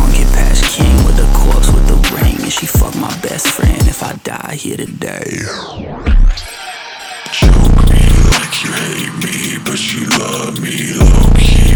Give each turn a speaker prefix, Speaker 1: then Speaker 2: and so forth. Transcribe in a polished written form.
Speaker 1: wrong. Get past king with the corpse with the ring. And she fuck my best friend if I die here today.
Speaker 2: Choke me like you hate me, but you love me low-key.